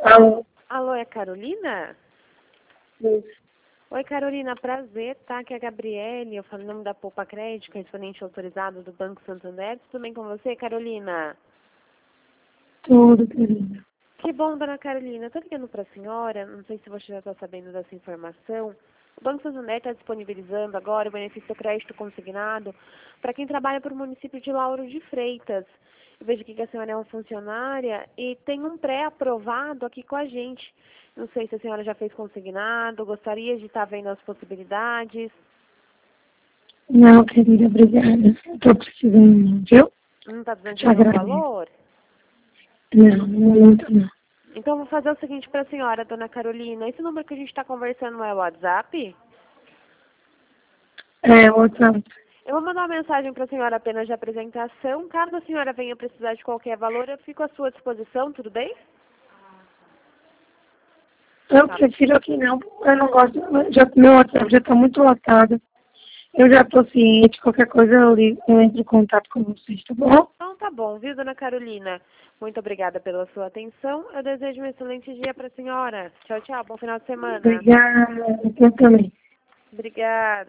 Alô? Alô, é Carolina? Isso. Oi, Carolina, prazer, tá? Aqui é a Gabriele, eu falo em nome da Poupa Crédito, correspondente autorizado do Banco Santander. Tudo bem com você, Carolina? Tudo, querida. Que bom, dona Carolina. Estou ligando para a senhora, não sei se você já está sabendo dessa informação. O Banco Santander está disponibilizando agora o benefício crédito consignado para quem trabalha para o município de Lauro de Freitas. Eu vejo aqui que a senhora é uma funcionária e tem um pré-aprovado aqui com a gente. Não sei se a senhora já fez consignado, gostaria de estar vendo as possibilidades. Não, querida, obrigada. Estou precisando, viu? Não está precisando Te de nenhum agradeço. valor? Não, muito não. Então, vou fazer o seguinte para a senhora, dona Carolina. Esse número que a gente está conversando não é o WhatsApp? É, outra. Eu vou mandar uma mensagem para a senhora apenas de apresentação. Caso a senhora venha precisar de qualquer valor, eu fico à sua disposição, tudo bem? Eu Tá. prefiro que não. Eu não gosto. Meu WhatsApp já está muito lotado. Eu já estou ciente. Qualquer coisa eu entro em contato com vocês, tá bom? Então tá bom, viu, dona Carolina? Muito obrigada pela sua atenção. Eu desejo um excelente dia para a senhora. Tchau, tchau. Bom final de semana. Obrigada. Eu também. Obrigada.